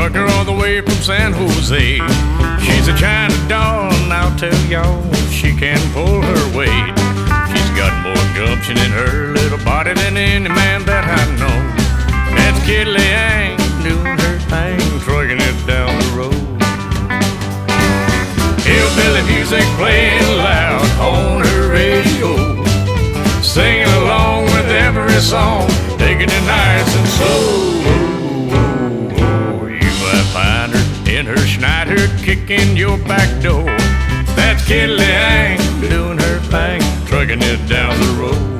trucker all the way from San Jose. She's a China doll, and I'll tell y'all, she can pull her weight. She's got more gumption in her little body than any man that I know. That's Kitty Leang doing her thing, trucking it down the road. Hillbilly music playing loud on her radio, singing along with every song, taking it nice and slow. You might find her in her Schneider, kicking your back door. That's Kitty Leang doing her thing, trucking it down the road.